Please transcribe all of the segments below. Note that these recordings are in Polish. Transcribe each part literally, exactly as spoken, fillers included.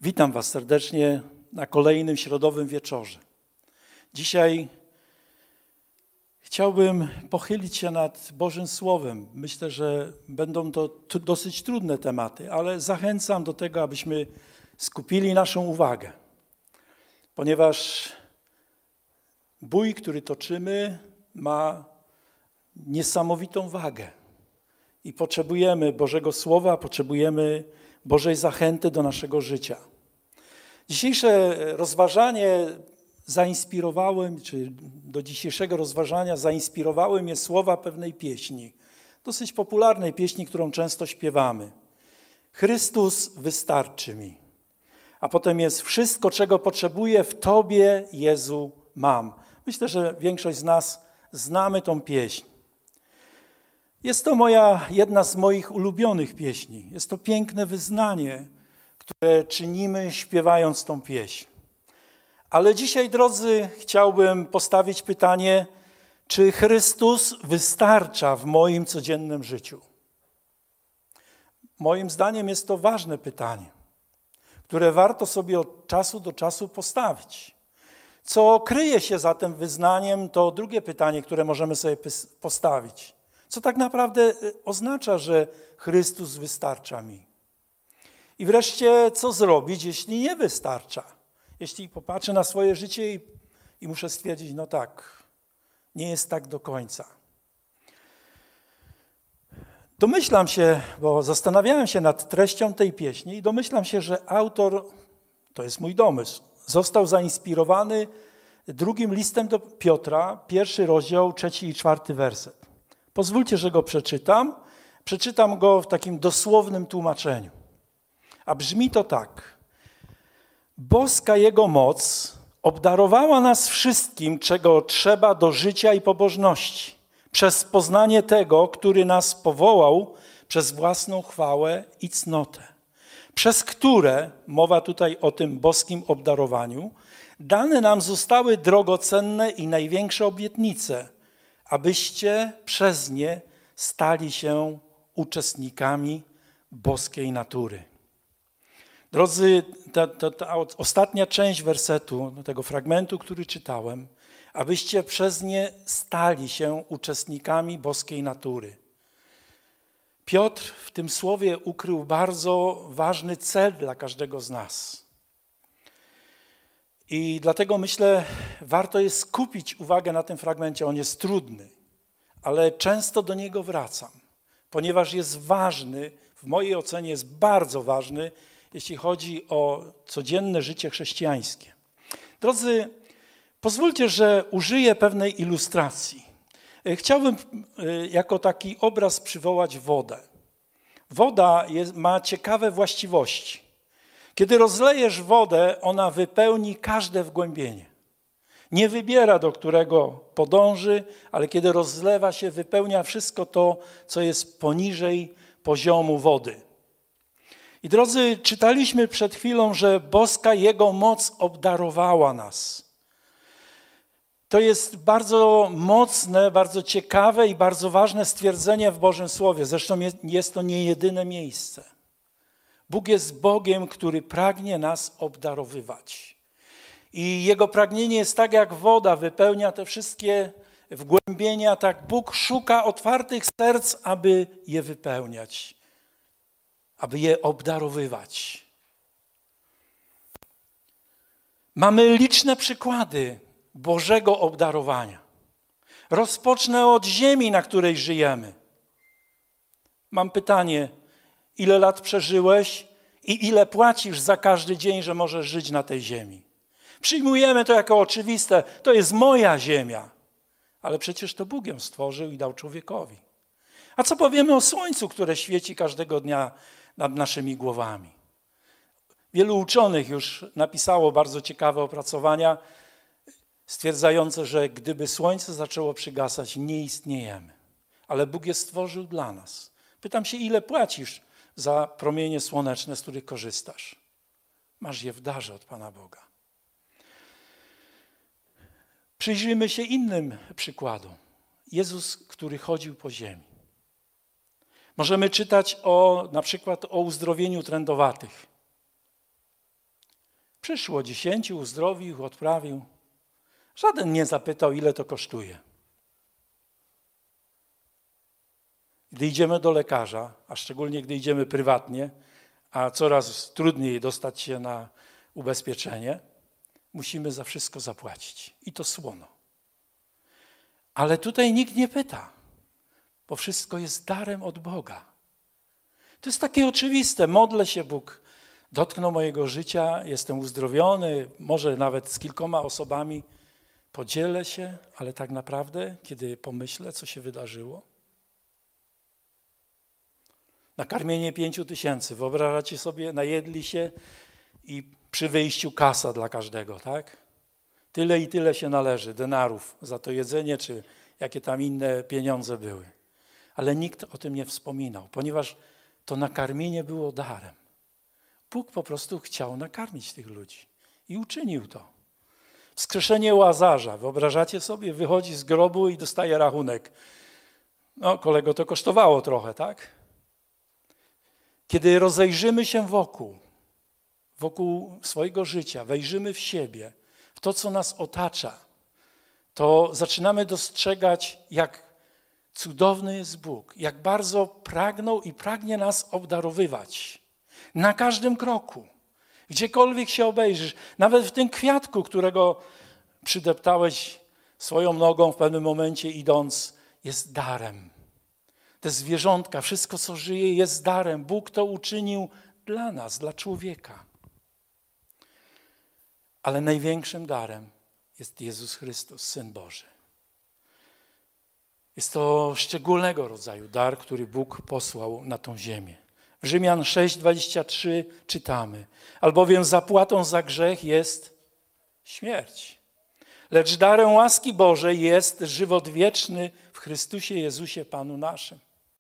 Witam Was serdecznie na kolejnym środowym wieczorze. Dzisiaj chciałbym pochylić się nad Bożym Słowem. Myślę, że będą to t- dosyć trudne tematy, ale zachęcam do tego, abyśmy skupili naszą uwagę. Ponieważ bój, który toczymy, ma niesamowitą wagę. I potrzebujemy Bożego Słowa, potrzebujemy Bożej zachęty do naszego życia. Dzisiejsze rozważanie zainspirowały, czy do dzisiejszego rozważania zainspirowały mnie słowa pewnej pieśni, dosyć popularnej pieśni, którą często śpiewamy. Chrystus wystarczy mi. A potem jest wszystko, czego potrzebuję, w Tobie, Jezu, mam. Myślę, że większość z nas znamy tą pieśń. Jest to moja, jedna z moich ulubionych pieśni. Jest to piękne wyznanie, które czynimy śpiewając tą pieśń. Ale dzisiaj, drodzy, chciałbym postawić pytanie, czy Chrystus wystarcza w moim codziennym życiu? Moim zdaniem jest to ważne pytanie, które warto sobie od czasu do czasu postawić. Co kryje się za tym wyznaniem, to drugie pytanie, które możemy sobie postawić. Co tak naprawdę oznacza, że Chrystus wystarcza mi? I wreszcie, co zrobić, jeśli nie wystarcza? Jeśli popatrzę na swoje życie i, i muszę stwierdzić, no tak, nie jest tak do końca. Domyślam się, bo zastanawiałem się nad treścią tej pieśni i domyślam się, że autor, to jest mój domysł, został zainspirowany drugim listem do Piotra, pierwszy rozdział, trzeci i czwarty werset. Pozwólcie, że go przeczytam. Przeczytam go w takim dosłownym tłumaczeniu. A brzmi to tak. Boska Jego moc obdarowała nas wszystkim, czego trzeba do życia i pobożności, przez poznanie tego, który nas powołał przez własną chwałę i cnotę, przez które, mowa tutaj o tym boskim obdarowaniu, dane nam zostały drogocenne i największe obietnice, abyście przez nie stali się uczestnikami boskiej natury. Drodzy, ta, ta, ta ostatnia część wersetu, tego fragmentu, który czytałem, abyście przez nie stali się uczestnikami boskiej natury. Piotr w tym słowie ukrył bardzo ważny cel dla każdego z nas. I dlatego myślę, warto jest skupić uwagę na tym fragmencie. On jest trudny, ale często do niego wracam, ponieważ jest ważny, w mojej ocenie jest bardzo ważny, jeśli chodzi o codzienne życie chrześcijańskie. Drodzy, pozwólcie, że użyję pewnej ilustracji. Chciałbym jako taki obraz przywołać wodę. Woda jest, ma ciekawe właściwości. Kiedy rozlejesz wodę, ona wypełni każde wgłębienie. Nie wybiera, do którego podąży, ale kiedy rozlewa się, wypełnia wszystko to, co jest poniżej poziomu wody. I drodzy, czytaliśmy przed chwilą, że boska Jego moc obdarowała nas. To jest bardzo mocne, bardzo ciekawe i bardzo ważne stwierdzenie w Bożym Słowie. Zresztą jest to nie jedyne miejsce. Bóg jest Bogiem, który pragnie nas obdarowywać. I Jego pragnienie jest tak jak woda, wypełnia te wszystkie wgłębienia, tak Bóg szuka otwartych serc, aby je wypełniać, aby je obdarowywać. Mamy liczne przykłady Bożego obdarowania. Rozpocznę od ziemi, na której żyjemy. Mam pytanie, ile lat przeżyłeś i ile płacisz za każdy dzień, że możesz żyć na tej ziemi? Przyjmujemy to jako oczywiste, to jest moja ziemia, ale przecież to Bóg ją stworzył i dał człowiekowi. A co powiemy o słońcu, które świeci każdego dnia nad naszymi głowami? Wielu uczonych już napisało bardzo ciekawe opracowania stwierdzające, że gdyby słońce zaczęło przygasać, nie istniejemy. Ale Bóg je stworzył dla nas. Pytam się, ile płacisz za promienie słoneczne, z których korzystasz? Masz je w darze od Pana Boga. Przyjrzyjmy się innym przykładom. Jezus, który chodził po ziemi. Możemy czytać o, na przykład o uzdrowieniu trędowatych. Przyszło dziesięciu, uzdrowił, odprawił. Żaden nie zapytał, ile to kosztuje. Gdy idziemy do lekarza, a szczególnie gdy idziemy prywatnie, a coraz trudniej dostać się na ubezpieczenie, musimy za wszystko zapłacić. I to słono. Ale tutaj nikt nie pyta, bo wszystko jest darem od Boga. To jest takie oczywiste. Modlę się, Bóg dotknął mojego życia, jestem uzdrowiony, może nawet z kilkoma osobami podzielę się, ale tak naprawdę, kiedy pomyślę, co się wydarzyło. Nakarmienie pięciu tysięcy, wyobrażacie sobie, najedli się i przy wyjściu kasa dla każdego, tak? Tyle i tyle się należy, denarów za to jedzenie, czy jakie tam inne pieniądze były. Ale nikt o tym nie wspominał, ponieważ to nakarmienie było darem. Bóg po prostu chciał nakarmić tych ludzi i uczynił to. Wskrzeszenie Łazarza, wyobrażacie sobie, wychodzi z grobu i dostaje rachunek. No, kolego, to kosztowało trochę, tak? Kiedy rozejrzymy się wokół, wokół swojego życia, wejrzymy w siebie, w to, co nas otacza, to zaczynamy dostrzegać, jak cudowny jest Bóg, jak bardzo pragnął i pragnie nas obdarowywać. Na każdym kroku, gdziekolwiek się obejrzysz, nawet w tym kwiatku, którego przydeptałeś swoją nogą w pewnym momencie idąc, jest darem. Te zwierzątka, wszystko co żyje jest darem. Bóg to uczynił dla nas, dla człowieka. Ale największym darem jest Jezus Chrystus, Syn Boży. Jest to szczególnego rodzaju dar, który Bóg posłał na tą ziemię. W Rzymian sześć, dwadzieścia trzy czytamy: albowiem zapłatą za grzech jest śmierć. Lecz darem łaski Bożej jest żywot wieczny w Chrystusie Jezusie Panu naszym.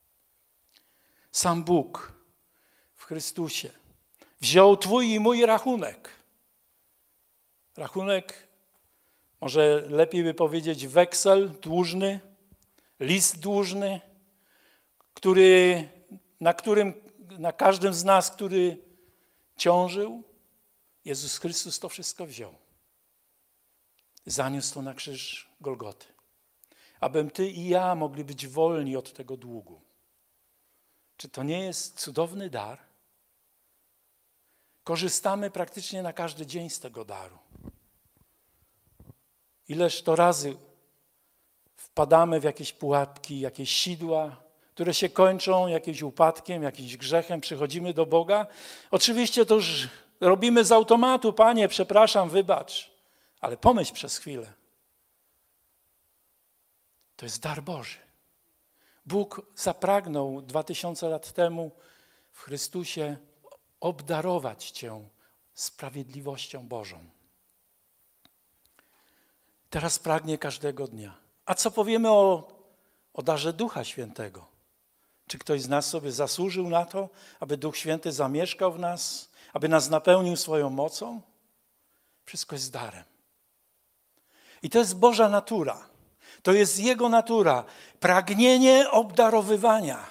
Sam Bóg w Chrystusie wziął twój i mój rachunek. Rachunek, może lepiej by powiedzieć weksel dłużny, list dłużny, który, na którym, na każdym z nas, który ciążył, Jezus Chrystus to wszystko wziął. Zaniósł to na krzyż Golgoty, abym ty i ja mogli być wolni od tego długu. Czy to nie jest cudowny dar? Korzystamy praktycznie na każdy dzień z tego daru. Ileż to razy wpadamy w jakieś pułapki, jakieś sidła, które się kończą jakimś upadkiem, jakimś grzechem, przychodzimy do Boga. Oczywiście to już robimy z automatu: Panie, przepraszam, wybacz. Ale pomyśl przez chwilę. To jest dar Boży. Bóg zapragnął dwa tysiące lat temu w Chrystusie obdarować cię sprawiedliwością Bożą. Teraz pragnie każdego dnia. A co powiemy o, o darze Ducha Świętego? Czy ktoś z nas sobie zasłużył na to, aby Duch Święty zamieszkał w nas, aby nas napełnił swoją mocą? Wszystko jest darem. I to jest Boża natura. To jest Jego natura. Pragnienie obdarowywania.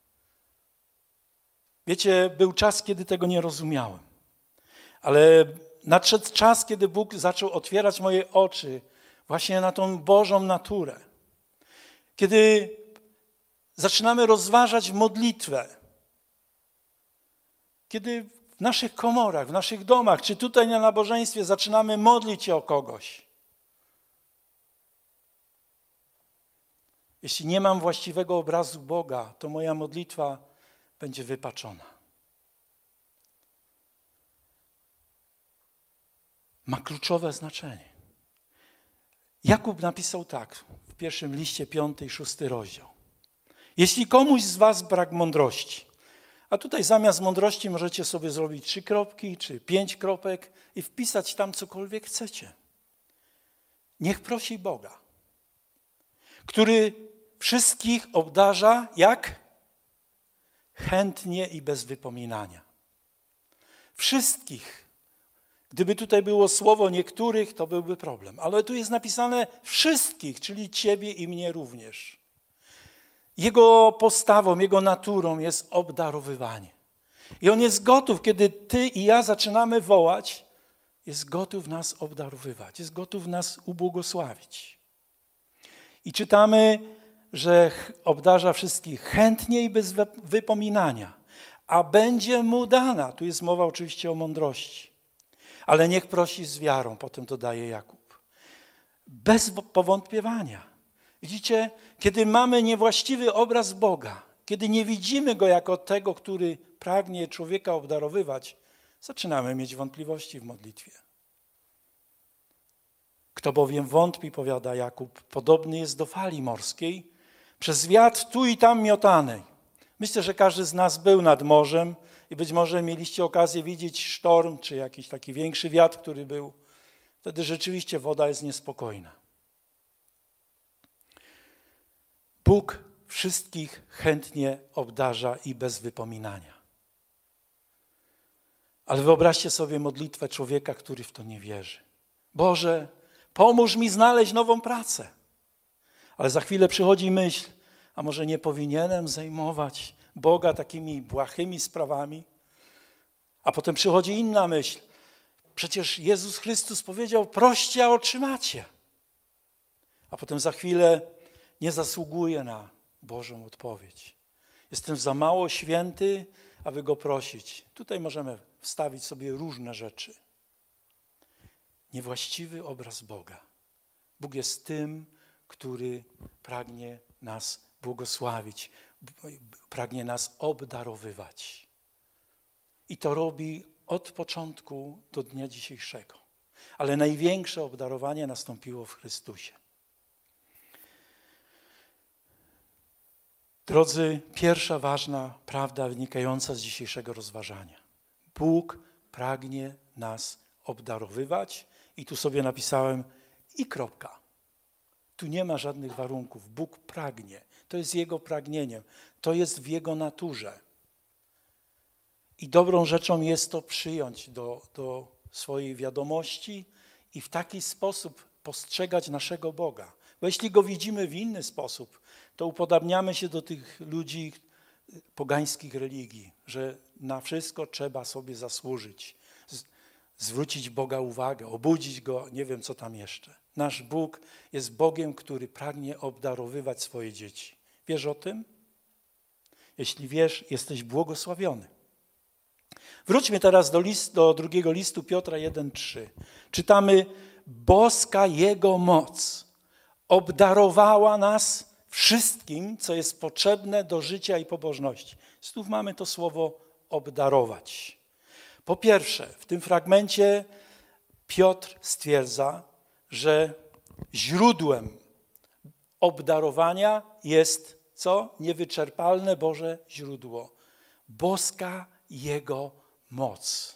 Wiecie, był czas, kiedy tego nie rozumiałem. Ale nadszedł czas, kiedy Bóg zaczął otwierać moje oczy właśnie na tą Bożą naturę. Kiedy zaczynamy rozważać modlitwę. Kiedy w naszych komorach, w naszych domach, czy tutaj na nabożeństwie zaczynamy modlić się o kogoś. Jeśli nie mam właściwego obrazu Boga, to moja modlitwa będzie wypaczona. Ma kluczowe znaczenie. Jakub napisał tak w pierwszym liście, piąty i szósty rozdział. Jeśli komuś z was brak mądrości, a tutaj zamiast mądrości możecie sobie zrobić trzy kropki czy pięć kropek i wpisać tam cokolwiek chcecie. Niech prosi Boga, który wszystkich obdarza jak? Chętnie i bez wypominania. Wszystkich. Gdyby tutaj było słowo niektórych, to byłby problem. Ale tu jest napisane wszystkich, czyli ciebie i mnie również. Jego postawą, jego naturą jest obdarowywanie. I on jest gotów, kiedy ty i ja zaczynamy wołać, jest gotów nas obdarowywać, jest gotów nas ubłogosławić. I czytamy, że obdarza wszystkich chętnie i bez wypominania, a będzie mu dana. Tu jest mowa oczywiście o mądrości, ale niech prosi z wiarą, potem dodaje Jakub. Bez powątpiewania. Widzicie, kiedy mamy niewłaściwy obraz Boga, kiedy nie widzimy Go jako tego, który pragnie człowieka obdarowywać, zaczynamy mieć wątpliwości w modlitwie. Kto bowiem wątpi, powiada Jakub, podobny jest do fali morskiej, przez wiatr tu i tam miotanej. Myślę, że każdy z nas był nad morzem i być może mieliście okazję widzieć sztorm, czy jakiś taki większy wiatr, który był. Wtedy rzeczywiście woda jest niespokojna. Bóg wszystkich chętnie obdarza i bez wypominania. Ale wyobraźcie sobie modlitwę człowieka, który w to nie wierzy. Boże, pomóż mi znaleźć nową pracę. Ale za chwilę przychodzi myśl, a może nie powinienem zajmować Boga takimi błahymi sprawami? A potem przychodzi inna myśl. Przecież Jezus Chrystus powiedział, proście, a otrzymacie. A potem za chwilę nie zasługuję na Bożą odpowiedź. Jestem za mało święty, aby Go prosić. Tutaj możemy wstawić sobie różne rzeczy. Niewłaściwy obraz Boga. Bóg jest tym, który pragnie nas błogosławić, pragnie nas obdarowywać. I to robi od początku do dnia dzisiejszego. Ale największe obdarowanie nastąpiło w Chrystusie. Drodzy, pierwsza ważna prawda wynikająca z dzisiejszego rozważania. Bóg pragnie nas obdarowywać i tu sobie napisałem i kropka. Tu nie ma żadnych warunków. Bóg pragnie. To jest Jego pragnieniem. To jest w Jego naturze. I dobrą rzeczą jest to przyjąć do, do swojej wiadomości i w taki sposób postrzegać naszego Boga. Bo jeśli Go widzimy w inny sposób, to upodabniamy się do tych ludzi pogańskich religii, że na wszystko trzeba sobie zasłużyć, z, zwrócić Boga uwagę, obudzić Go, nie wiem co tam jeszcze. Nasz Bóg jest Bogiem, który pragnie obdarowywać swoje dzieci. Wiesz o tym? Jeśli wiesz, jesteś błogosławiony. Wróćmy teraz do, list, do drugiego listu Piotra jeden trzy. Czytamy, boska Jego moc obdarowała nas wszystkim, co jest potrzebne do życia i pobożności. Znów mamy to słowo obdarować. Po pierwsze, w tym fragmencie Piotr stwierdza, że źródłem obdarowania jest co? Niewyczerpalne Boże źródło. Boska Jego moc.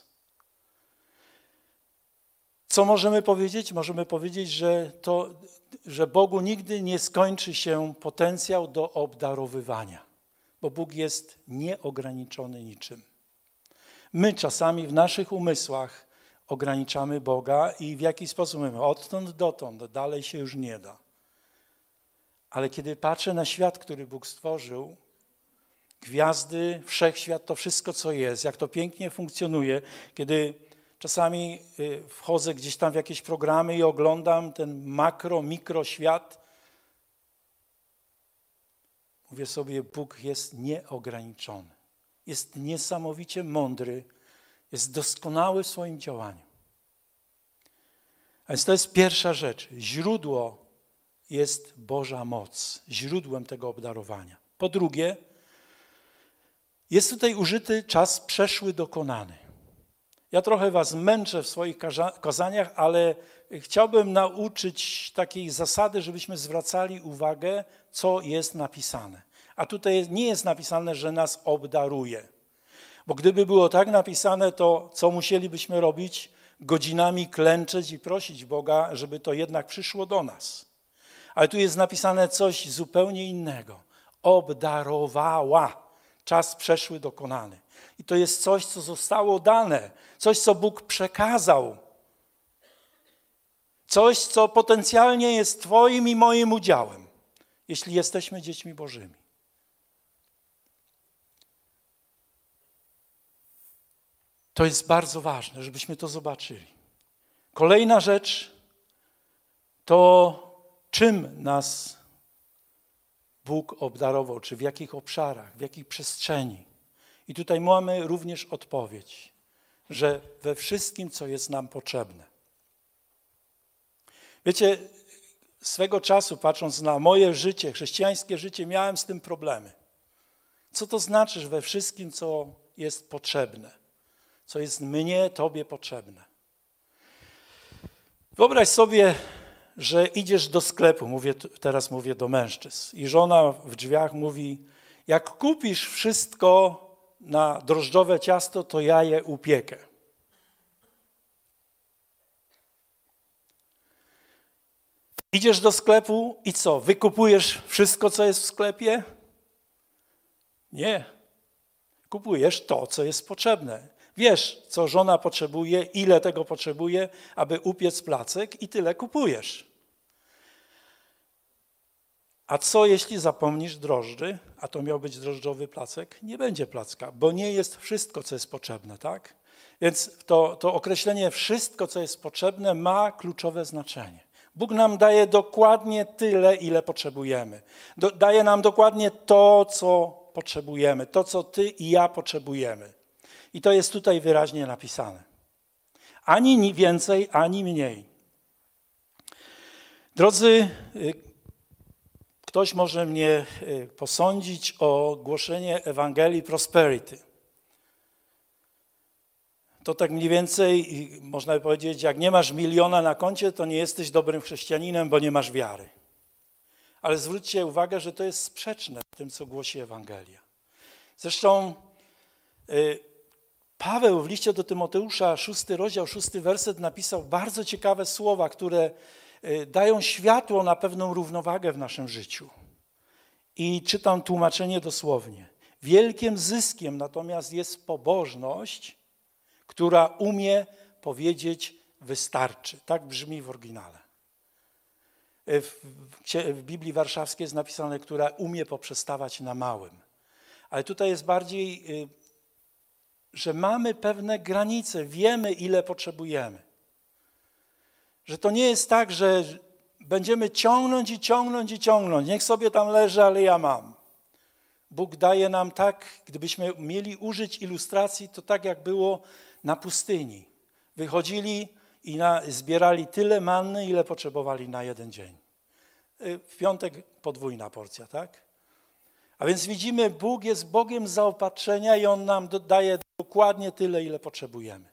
Co możemy powiedzieć? Możemy powiedzieć, że, to, że Bogu nigdy nie skończy się potencjał do obdarowywania, bo Bóg jest nieograniczony niczym. My czasami w naszych umysłach ograniczamy Boga i w jakiś sposób mówimy, odtąd dotąd, dalej się już nie da. Ale kiedy patrzę na świat, który Bóg stworzył, gwiazdy, wszechświat, to wszystko, co jest, jak to pięknie funkcjonuje, kiedy czasami wchodzę gdzieś tam w jakieś programy i oglądam ten makro, mikroświat, mówię sobie, Bóg jest nieograniczony. Jest niesamowicie mądry, jest doskonały w swoim działaniu. A więc to jest pierwsza rzecz. Źródło jest Boża moc, źródłem tego obdarowania. Po drugie, jest tutaj użyty czas przeszły dokonany. Ja trochę was męczę w swoich kazaniach, ale chciałbym nauczyć takiej zasady, żebyśmy zwracali uwagę, co jest napisane. A tutaj nie jest napisane, że nas obdaruje. Bo gdyby było tak napisane, to co musielibyśmy robić? Godzinami klęczeć i prosić Boga, żeby to jednak przyszło do nas. Ale tu jest napisane coś zupełnie innego. Obdarowała. Czas przeszły dokonany. I to jest coś, co zostało dane. Coś, co Bóg przekazał. Coś, co potencjalnie jest Twoim i moim udziałem, jeśli jesteśmy dziećmi Bożymi. To jest bardzo ważne, żebyśmy to zobaczyli. Kolejna rzecz to czym nas Bóg obdarował, czy w jakich obszarach, w jakich przestrzeni. I tutaj mamy również odpowiedź, że we wszystkim, co jest nam potrzebne. Wiecie, swego czasu, patrząc na moje życie, chrześcijańskie życie, miałem z tym problemy. Co to znaczy, że we wszystkim, co jest potrzebne, co jest mnie, Tobie potrzebne? Wyobraź sobie, że idziesz do sklepu, mówię, teraz mówię do mężczyzn, i żona w drzwiach mówi, jak kupisz wszystko na drożdżowe ciasto, to ja je upiekę. Idziesz do sklepu i co? Wykupujesz wszystko, co jest w sklepie? Nie. Kupujesz to, co jest potrzebne. Wiesz, co żona potrzebuje, ile tego potrzebuje, aby upiec placek i tyle kupujesz. A co jeśli zapomnisz drożdży, a to miał być drożdżowy placek? Nie będzie placka, bo nie jest wszystko, co jest potrzebne, tak? Więc to, to określenie wszystko, co jest potrzebne, ma kluczowe znaczenie. Bóg nam daje dokładnie tyle, ile potrzebujemy. Do, daje nam dokładnie to, co potrzebujemy, to, co ty i ja potrzebujemy. I to jest tutaj wyraźnie napisane. Ani więcej, ani mniej. Drodzy, ktoś może mnie posądzić o głoszenie Ewangelii Prosperity. To tak mniej więcej, można by powiedzieć, jak nie masz miliona na koncie, to nie jesteś dobrym chrześcijaninem, bo nie masz wiary. Ale zwróćcie uwagę, że to jest sprzeczne z tym, co głosi Ewangelia. Zresztą y, Paweł w liście do Tymoteusza, szósty rozdział, szósty werset napisał bardzo ciekawe słowa, które y, dają światło na pewną równowagę w naszym życiu. I czytam tłumaczenie dosłownie. Wielkim zyskiem natomiast jest pobożność, która umie powiedzieć wystarczy. Tak brzmi w oryginale. W, w Biblii Warszawskiej jest napisane, która umie poprzestawać na małym. Ale tutaj jest bardziej, że mamy pewne granice, wiemy, ile potrzebujemy. Że to nie jest tak, że będziemy ciągnąć i ciągnąć i ciągnąć. Niech sobie tam leży, ale ja mam. Bóg daje nam tak, gdybyśmy mieli użyć ilustracji, to tak jak było na pustyni. Wychodzili i na, zbierali tyle manny, ile potrzebowali na jeden dzień. W piątek podwójna porcja, tak? A więc widzimy, Bóg jest Bogiem zaopatrzenia i On nam daje dokładnie tyle, ile potrzebujemy.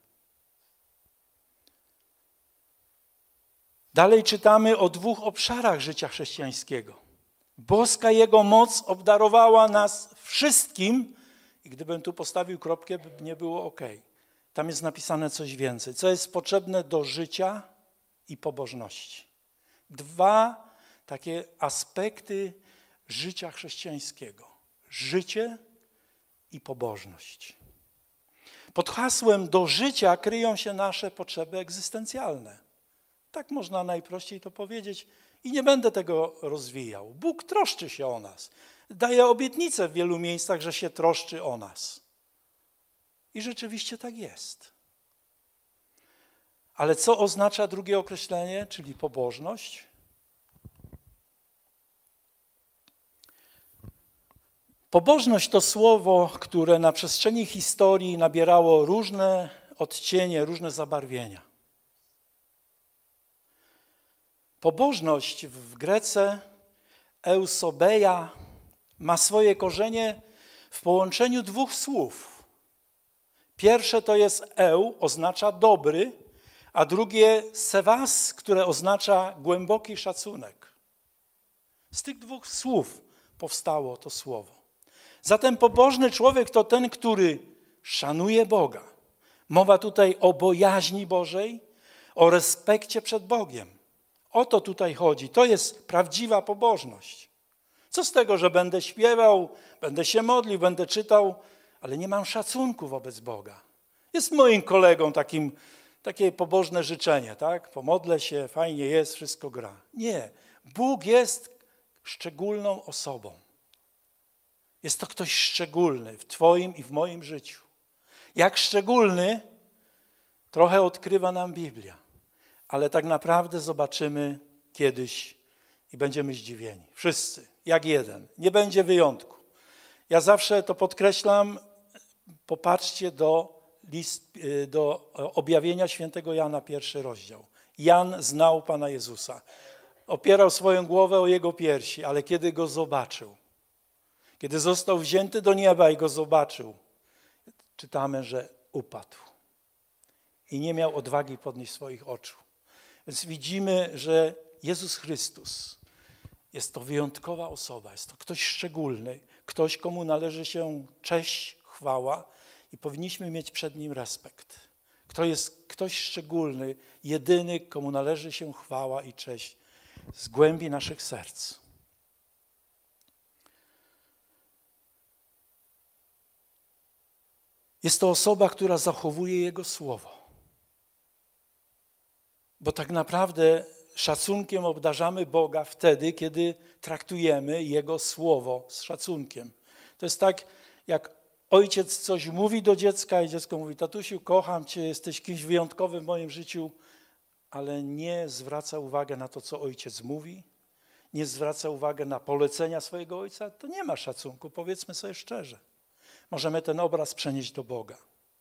Dalej czytamy o dwóch obszarach życia chrześcijańskiego. Boska Jego moc obdarowała nas wszystkim i gdybym tu postawił kropkę, by nie było ok. Tam jest napisane coś więcej, co jest potrzebne do życia i pobożności. Dwa takie aspekty życia chrześcijańskiego. Życie i pobożność. Pod hasłem do życia kryją się nasze potrzeby egzystencjalne. Tak można najprościej to powiedzieć i nie będę tego rozwijał. Bóg troszczy się o nas. Daje obietnicę w wielu miejscach, że się troszczy o nas. I rzeczywiście tak jest. Ale co oznacza drugie określenie, czyli pobożność? Pobożność to słowo, które na przestrzeni historii nabierało różne odcienie, różne zabarwienia. Pobożność w Grece, eusobeia, ma swoje korzenie w połączeniu dwóch słów. Pierwsze to jest eu, oznacza dobry, a drugie sewas, które oznacza głęboki szacunek. Z tych dwóch słów powstało to słowo. Zatem pobożny człowiek to ten, który szanuje Boga. Mowa tutaj o bojaźni Bożej, o respekcie przed Bogiem. O to tutaj chodzi. To jest prawdziwa pobożność. Co z tego, że będę śpiewał, będę się modlił, będę czytał, ale nie mam szacunku wobec Boga. Jest moim kolegą takim, takie pobożne życzenie, tak? Pomodlę się, fajnie jest, wszystko gra. Nie. Bóg jest szczególną osobą. Jest to ktoś szczególny w twoim i w moim życiu. Jak szczególny, trochę odkrywa nam Biblia. ale tak naprawdę zobaczymy kiedyś i będziemy zdziwieni. Wszyscy, jak jeden. Nie będzie wyjątku. Ja zawsze to podkreślam, popatrzcie do, list, do objawienia świętego Jana, pierwszy rozdział. Jan znał Pana Jezusa. Opierał swoją głowę o Jego piersi, ale kiedy Go zobaczył, kiedy został wzięty do nieba i Go zobaczył, czytamy, że upadł i nie miał odwagi podnieść swoich oczu. Więc widzimy, że Jezus Chrystus jest to wyjątkowa osoba, jest to ktoś szczególny, ktoś, komu należy się cześć, chwała i powinniśmy mieć przed Nim respekt. To jest ktoś szczególny, jedyny, komu należy się chwała i cześć z głębi naszych serc. Jest to osoba, która zachowuje Jego słowo. Bo tak naprawdę szacunkiem obdarzamy Boga wtedy, kiedy traktujemy Jego słowo z szacunkiem. To jest tak, jak ojciec coś mówi do dziecka i dziecko mówi: tatusiu, kocham cię, jesteś kimś wyjątkowym w moim życiu, ale nie zwraca uwagi na to, co ojciec mówi, nie zwraca uwagi na polecenia swojego ojca, to nie ma szacunku, powiedzmy sobie szczerze. Możemy ten obraz przenieść do Boga.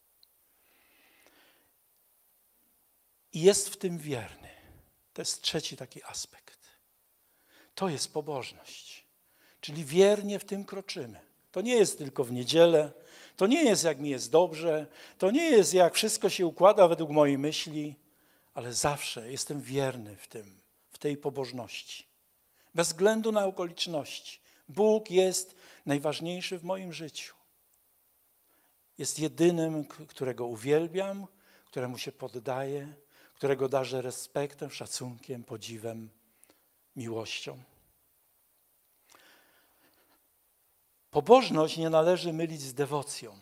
I jest w tym wierny. To jest trzeci taki aspekt. To jest pobożność. Czyli wiernie w tym kroczymy. To nie jest tylko w niedzielę, to nie jest jak mi jest dobrze, to nie jest jak wszystko się układa według mojej myśli, ale zawsze jestem wierny w tym, w tej pobożności. Bez względu na okoliczności. Bóg jest najważniejszy w moim życiu. Jest jedynym, którego uwielbiam, któremu się poddaję, którego darzę respektem, szacunkiem, podziwem, miłością. Pobożność nie należy mylić z dewocją.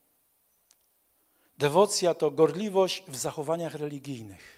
Dewocja to gorliwość w zachowaniach religijnych.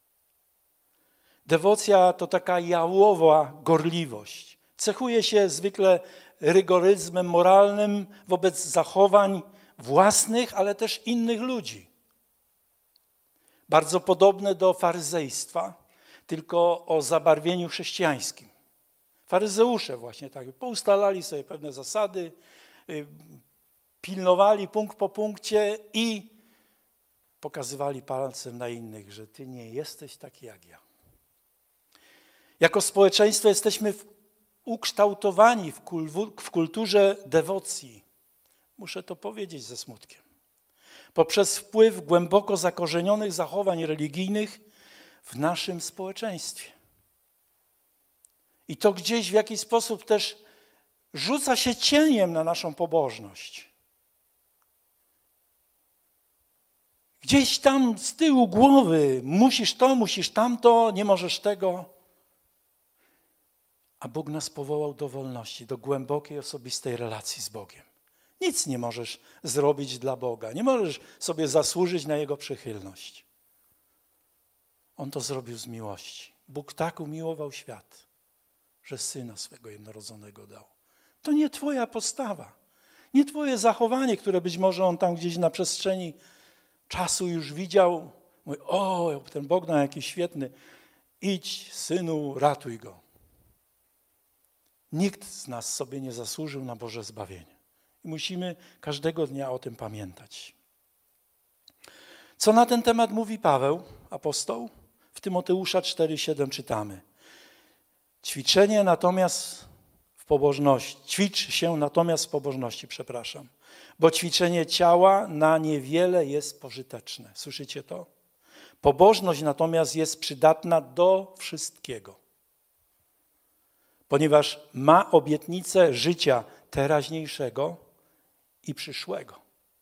Dewocja to taka jałowa gorliwość. Cechuje się zwykle rygoryzmem moralnym wobec zachowań własnych, ale też innych ludzi. Bardzo podobne do faryzejstwa, tylko o zabarwieniu chrześcijańskim. Faryzeusze właśnie tak poustalali sobie pewne zasady, pilnowali punkt po punkcie i pokazywali palcem na innych, że ty nie jesteś taki jak ja. Jako społeczeństwo jesteśmy ukształtowani w, kul- w kulturze dewocji. Muszę to powiedzieć ze smutkiem. Poprzez wpływ głęboko zakorzenionych zachowań religijnych w naszym społeczeństwie. I to gdzieś w jakiś sposób też rzuca się cieniem na naszą pobożność. Gdzieś tam z tyłu głowy musisz to, musisz tamto, nie możesz tego. A Bóg nas powołał do wolności, do głębokiej, osobistej relacji z Bogiem. Nic nie możesz zrobić dla Boga. Nie możesz sobie zasłużyć na Jego przychylność. On to zrobił z miłości. Bóg tak umiłował świat, że Syna swego jednorodzonego dał. To nie twoja postawa, nie twoje zachowanie, które być może On tam gdzieś na przestrzeni czasu już widział. Mówi: o, ten Bogdan jakiś świetny. Idź, Synu, ratuj go. Nikt z nas sobie nie zasłużył na Boże zbawienie. I musimy każdego dnia o tym pamiętać. Co na ten temat mówi Paweł, apostoł? W Tymoteusza cztery siedem czytamy. Ćwiczenie natomiast w pobożności, ćwicz się natomiast w pobożności, przepraszam, bo ćwiczenie ciała na niewiele jest pożyteczne. Słyszycie to? Pobożność natomiast jest przydatna do wszystkiego, ponieważ ma obietnicę życia teraźniejszego i przyszłego.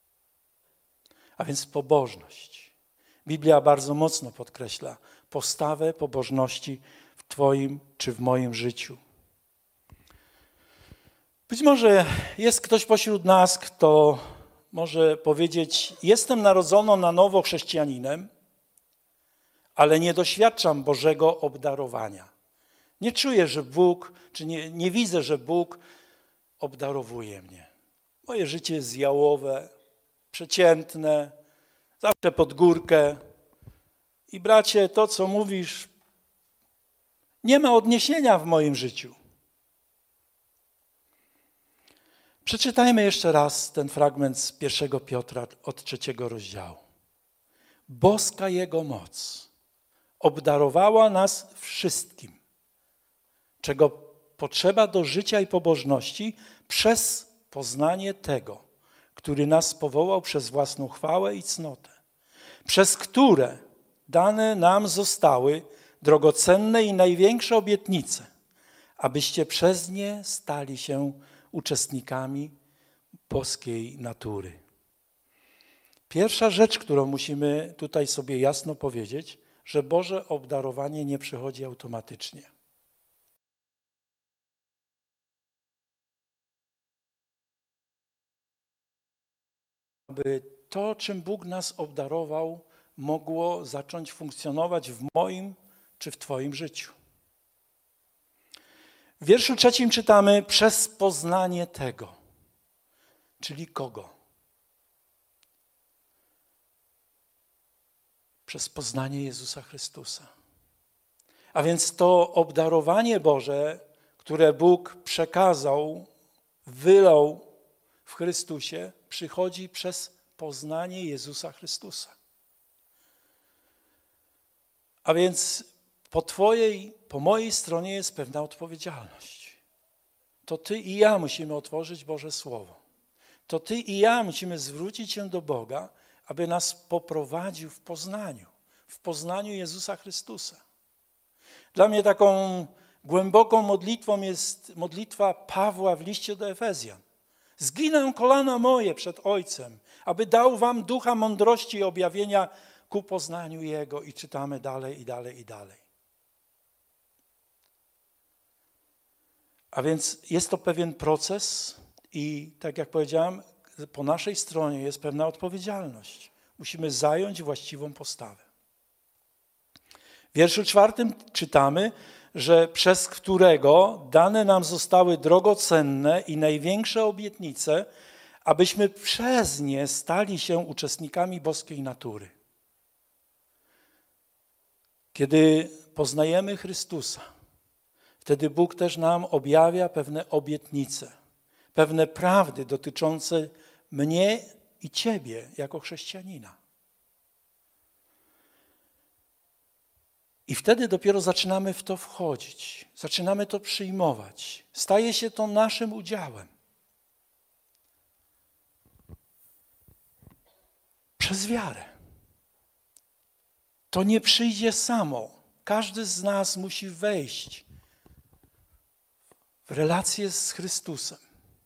A więc pobożność. Biblia bardzo mocno podkreśla postawę pobożności w twoim czy w moim życiu. Być może jest ktoś pośród nas, kto może powiedzieć: jestem narodzoną na nowo chrześcijaninem, ale nie doświadczam Bożego obdarowania. Nie czuję, że Bóg, czy nie, nie widzę, że Bóg obdarowuje mnie. Moje życie jest jałowe, przeciętne, zawsze pod górkę i bracie, to co mówisz nie ma odniesienia w moim życiu. Przeczytajmy jeszcze raz ten fragment z pierwszego Piotra od trzeciego rozdziału. Boska Jego moc obdarowała nas wszystkim, czego potrzeba do życia i pobożności przez poznanie tego, który nas powołał przez własną chwałę i cnotę, przez które dane nam zostały drogocenne i największe obietnice, abyście przez nie stali się uczestnikami boskiej natury. Pierwsza rzecz, którą musimy tutaj sobie jasno powiedzieć, że Boże obdarowanie nie przychodzi automatycznie. Aby to, czym Bóg nas obdarował, mogło zacząć funkcjonować w moim czy w Twoim życiu. W wierszu trzecim czytamy przez poznanie tego, czyli kogo? Przez poznanie Jezusa Chrystusa. A więc to obdarowanie Boże, które Bóg przekazał, wylał w Chrystusie, przychodzi przez poznanie Jezusa Chrystusa. A więc po Twojej, po mojej stronie jest pewna odpowiedzialność. To Ty i ja musimy otworzyć Boże Słowo. To Ty i ja musimy zwrócić się do Boga, aby nas poprowadził w poznaniu, w poznaniu Jezusa Chrystusa. Dla mnie taką głęboką modlitwą jest modlitwa Pawła w liście do Efezjan. Zginę kolana moje przed Ojcem, aby dał wam ducha mądrości i objawienia ku poznaniu Jego. I czytamy dalej, i dalej, i dalej. A więc jest to pewien proces i tak jak powiedziałem, po naszej stronie jest pewna odpowiedzialność. Musimy zająć właściwą postawę. W wierszu czwartym czytamy, że przez którego dane nam zostały drogocenne i największe obietnice, abyśmy przez nie stali się uczestnikami boskiej natury. Kiedy poznajemy Chrystusa, wtedy Bóg też nam objawia pewne obietnice, pewne prawdy dotyczące mnie i Ciebie jako chrześcijanina. I wtedy dopiero zaczynamy w to wchodzić, zaczynamy to przyjmować. Staje się to naszym udziałem. Przez wiarę. To nie przyjdzie samo. Każdy z nas musi wejść w relację z Chrystusem.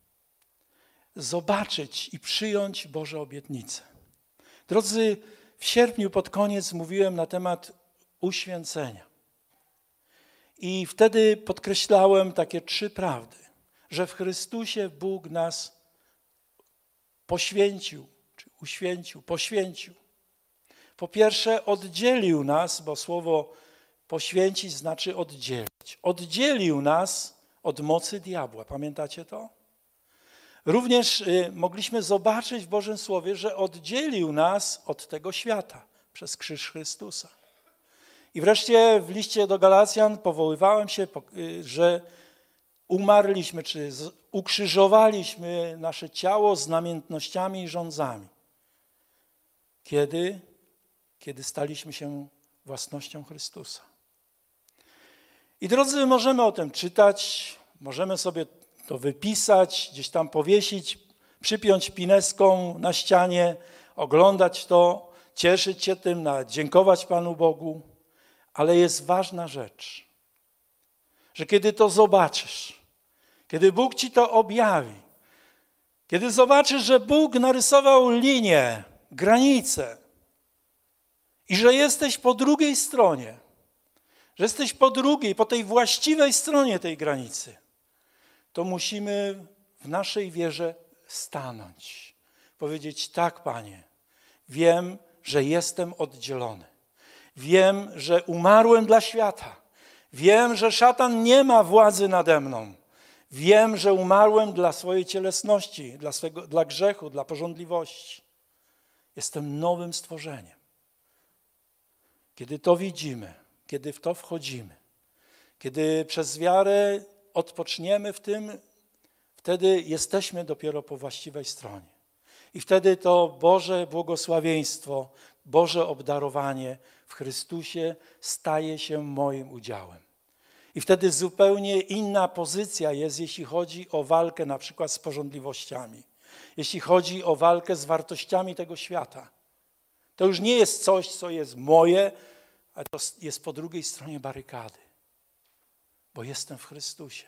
Zobaczyć i przyjąć Boże obietnice. Drodzy, w sierpniu pod koniec mówiłem na temat uświęcenia. I wtedy podkreślałem takie trzy prawdy, że w Chrystusie Bóg nas poświęcił, czy uświęcił, poświęcił. Po pierwsze oddzielił nas, bo słowo poświęcić znaczy oddzielić. Oddzielił nas od mocy diabła. Pamiętacie to? Również y, mogliśmy zobaczyć w Bożym Słowie, że oddzielił nas od tego świata przez krzyż Chrystusa. I wreszcie w liście do Galacjan powoływałem się, że umarliśmy, czy ukrzyżowaliśmy nasze ciało z namiętnościami i rządzami. Kiedy? Kiedy staliśmy się własnością Chrystusa. I drodzy, możemy o tym czytać, możemy sobie to wypisać, gdzieś tam powiesić, przypiąć pineską na ścianie, oglądać to, cieszyć się tym, dziękować Panu Bogu. Ale jest ważna rzecz, że kiedy to zobaczysz, kiedy Bóg ci to objawi, kiedy zobaczysz, że Bóg narysował linię, granicę i że jesteś po drugiej stronie, że jesteś po drugiej, po tej właściwej stronie tej granicy, to musimy w naszej wierze stanąć. Powiedzieć: tak, Panie, wiem, że jestem oddzielony. Wiem, że umarłem dla świata. Wiem, że szatan nie ma władzy nade mną. Wiem, że umarłem dla swojej cielesności, dla, swego, dla grzechu, dla pożądliwości. Jestem nowym stworzeniem. Kiedy to widzimy, kiedy w to wchodzimy, kiedy przez wiarę odpoczniemy w tym, wtedy jesteśmy dopiero po właściwej stronie. I wtedy to Boże błogosławieństwo, Boże obdarowanie w Chrystusie staje się moim udziałem. I wtedy zupełnie inna pozycja jest, jeśli chodzi o walkę na przykład z pożądliwościami, jeśli chodzi o walkę z wartościami tego świata. To już nie jest coś, co jest moje, ale to jest po drugiej stronie barykady, bo jestem w Chrystusie.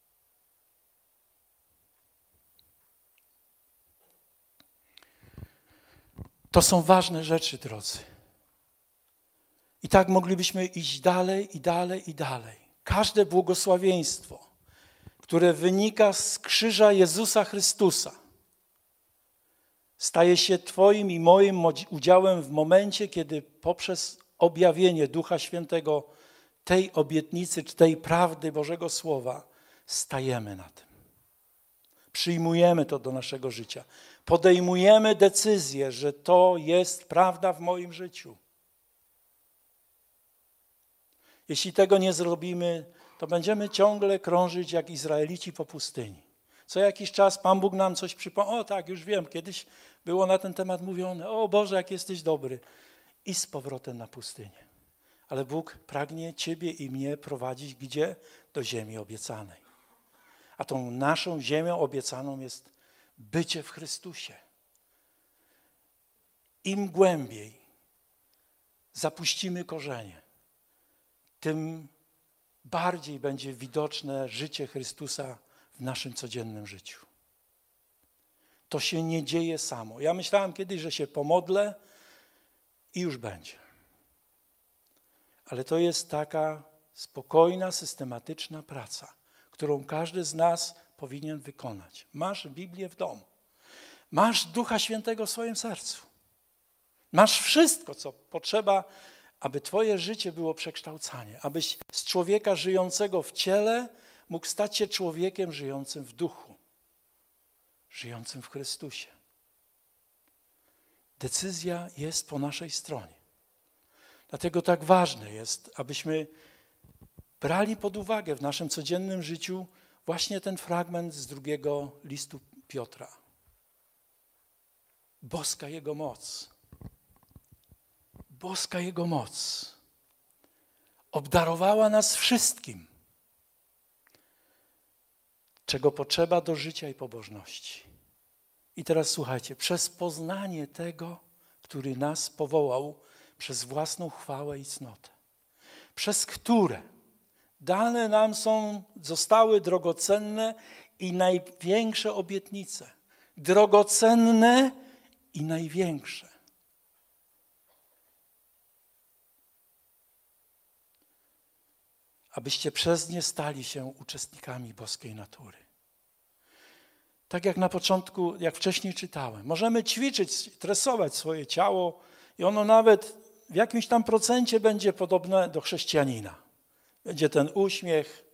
To są ważne rzeczy, drodzy. I tak moglibyśmy iść dalej i dalej i dalej. Każde błogosławieństwo, które wynika z krzyża Jezusa Chrystusa, staje się Twoim i moim udziałem w momencie, kiedy poprzez objawienie Ducha Świętego tej obietnicy, czy tej prawdy Bożego Słowa stajemy na tym. Przyjmujemy to do naszego życia. Podejmujemy decyzję, że to jest prawda w moim życiu. Jeśli tego nie zrobimy, to będziemy ciągle krążyć jak Izraelici po pustyni. Co jakiś czas Pan Bóg nam coś przypomni. O tak, już wiem, kiedyś było na ten temat mówione. O Boże, jak jesteś dobry. I z powrotem na pustynię. Ale Bóg pragnie Ciebie i mnie prowadzić gdzie? Do ziemi obiecanej. A tą naszą ziemią obiecaną jest bycie w Chrystusie. Im głębiej zapuścimy korzenie, tym bardziej będzie widoczne życie Chrystusa w naszym codziennym życiu. To się nie dzieje samo. Ja myślałem kiedyś, że się pomodlę i już będzie. Ale to jest taka spokojna, systematyczna praca, którą każdy z nas powinien wykonać. Masz Biblię w domu. Masz Ducha Świętego w swoim sercu. Masz wszystko, co potrzeba, aby Twoje życie było przekształcane, abyś z człowieka żyjącego w ciele mógł stać się człowiekiem żyjącym w duchu, żyjącym w Chrystusie. Decyzja jest po naszej stronie. Dlatego tak ważne jest, abyśmy brali pod uwagę w naszym codziennym życiu właśnie ten fragment z drugiego listu Piotra. Boska Jego moc. Boska Jego moc obdarowała nas wszystkim, czego potrzeba do życia i pobożności. I teraz słuchajcie, przez poznanie tego, który nas powołał przez własną chwałę i cnotę, przez które dane nam są, zostały drogocenne i największe obietnice. Drogocenne i największe. Abyście przez nie stali się uczestnikami boskiej natury. Tak jak na początku, jak wcześniej czytałem, możemy ćwiczyć, tresować swoje ciało i ono nawet w jakimś tam procencie będzie podobne do chrześcijanina. Będzie ten uśmiech,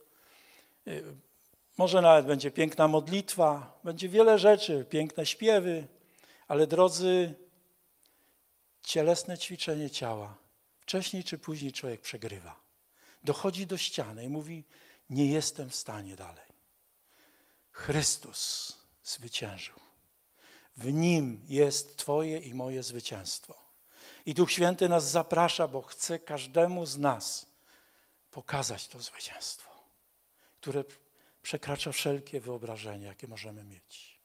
może nawet będzie piękna modlitwa, będzie wiele rzeczy, piękne śpiewy, ale drodzy, cielesne ćwiczenie ciała wcześniej czy później człowiek przegrywa. Dochodzi do ściany i mówi, nie jestem w stanie dalej. Chrystus zwyciężył. W Nim jest Twoje i moje zwycięstwo. I Duch Święty nas zaprasza, bo chce każdemu z nas pokazać to zwycięstwo, które przekracza wszelkie wyobrażenia, jakie możemy mieć.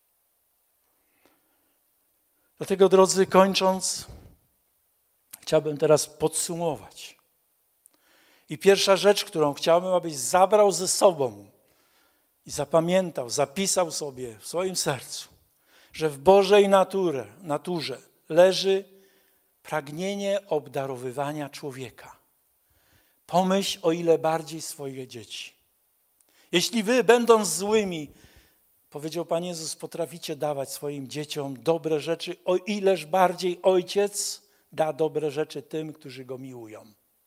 Dlatego, drodzy, kończąc, chciałbym teraz podsumować. I pierwsza rzecz, którą chciałbym, abyś zabrał ze sobą i zapamiętał, zapisał sobie w swoim sercu, że w Bożej naturze, naturze leży pragnienie obdarowywania człowieka. Pomyśl o ile bardziej swoje dzieci. Jeśli wy, będąc złymi, powiedział Pan Jezus, potraficie dawać swoim dzieciom dobre rzeczy, o ileż bardziej Ojciec da dobre rzeczy tym, którzy Go miłują.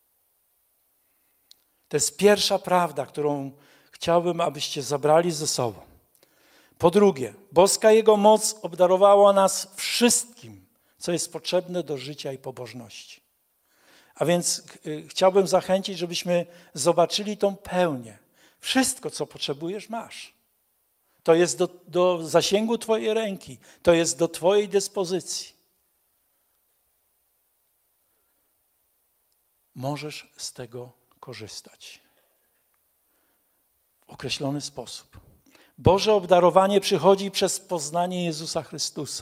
To jest pierwsza prawda, którą chciałbym, abyście zabrali ze sobą. Po drugie, boska Jego moc obdarowała nas wszystkim, co jest potrzebne do życia i pobożności. A więc y, chciałbym zachęcić, żebyśmy zobaczyli tą pełnię. Wszystko, co potrzebujesz, masz. To jest do, do zasięgu twojej ręki. To jest do twojej dyspozycji. Możesz z tego korzystać. W określony sposób. Boże obdarowanie przychodzi przez poznanie Jezusa Chrystusa.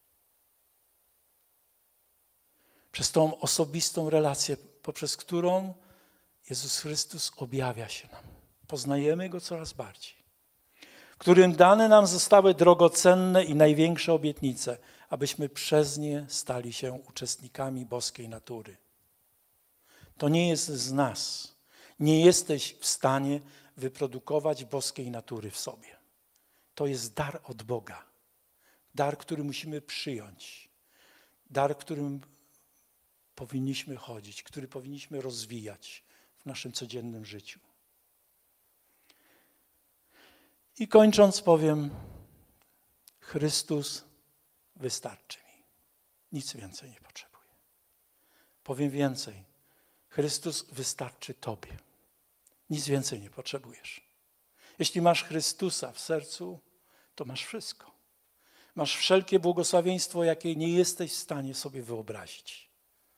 Przez tą osobistą relację, poprzez którą Jezus Chrystus objawia się nam. Poznajemy Go coraz bardziej. Którym dane nam zostały drogocenne i największe obietnice, abyśmy przez nie stali się uczestnikami boskiej natury. To nie jest z nas. Nie jesteś w stanie wyprodukować boskiej natury w sobie. To jest dar od Boga. Dar, który musimy przyjąć. Dar, którym powinniśmy chodzić, który powinniśmy rozwijać w naszym codziennym życiu. I kończąc powiem, Chrystus wystarczy mi. Nic więcej nie potrzebuję. Powiem więcej. Chrystus wystarczy Tobie. Nic więcej nie potrzebujesz. Jeśli masz Chrystusa w sercu, to masz wszystko. Masz wszelkie błogosławieństwo, jakie nie jesteś w stanie sobie wyobrazić.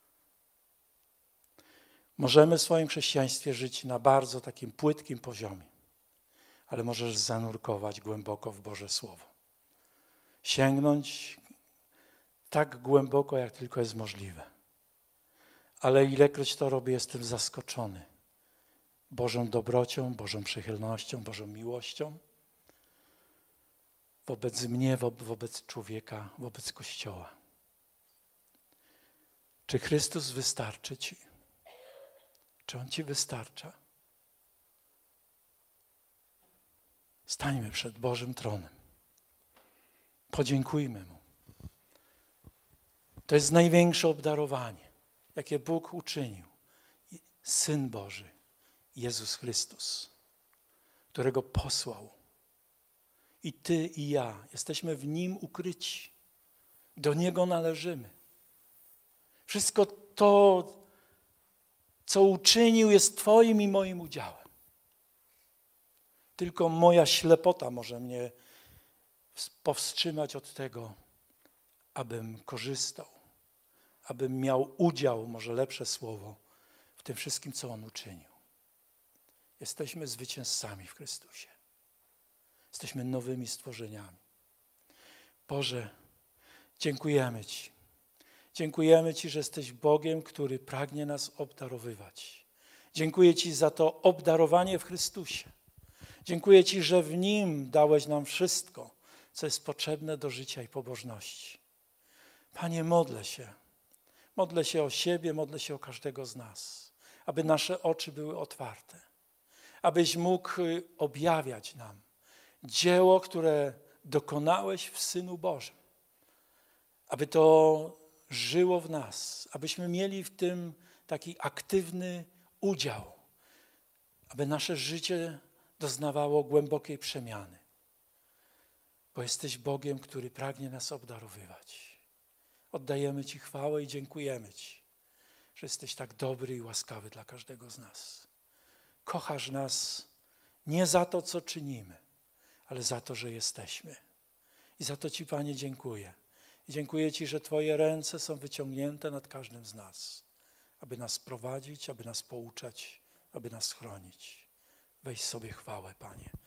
Możemy w swoim chrześcijaństwie żyć na bardzo takim płytkim poziomie, ale możesz zanurkować głęboko w Boże Słowo. Sięgnąć tak głęboko, jak tylko jest możliwe. Ale ilekroć to robię, jestem zaskoczony Bożą dobrocią, Bożą przychylnością, Bożą miłością wobec mnie, wobec człowieka, wobec Kościoła. Czy Chrystus wystarczy Ci? Czy On Ci wystarcza? Stańmy przed Bożym tronem. Podziękujmy Mu. To jest największe obdarowanie, jakie Bóg uczynił. Syn Boży, Jezus Chrystus, którego posłał. I Ty, i ja jesteśmy w Nim ukryci. Do Niego należymy. Wszystko to, co uczynił, jest Twoim i moim udziałem. Tylko moja ślepota może mnie powstrzymać od tego, abym korzystał, abym miał udział, może lepsze słowo, w tym wszystkim, co On uczynił. Jesteśmy zwycięzcami w Chrystusie. Jesteśmy nowymi stworzeniami. Boże, dziękujemy Ci. Dziękujemy Ci, że jesteś Bogiem, który pragnie nas obdarowywać. Dziękuję Ci za to obdarowanie w Chrystusie. Dziękuję Ci, że w Nim dałeś nam wszystko, co jest potrzebne do życia i pobożności. Panie, modlę się. Modlę się o siebie, modlę się o każdego z nas, aby nasze oczy były otwarte, abyś mógł objawiać nam dzieło, które dokonałeś w Synu Bożym, aby to żyło w nas, abyśmy mieli w tym taki aktywny udział, aby nasze życie doznawało głębokiej przemiany, bo jesteś Bogiem, który pragnie nas obdarowywać. Oddajemy Ci chwałę i dziękujemy Ci, że jesteś tak dobry i łaskawy dla każdego z nas. Kochasz nas nie za to, co czynimy, ale za to, że jesteśmy. I za to Ci, Panie, dziękuję. I dziękuję Ci, że Twoje ręce są wyciągnięte nad każdym z nas, aby nas prowadzić, aby nas pouczać, aby nas chronić. Weź sobie chwałę, Panie.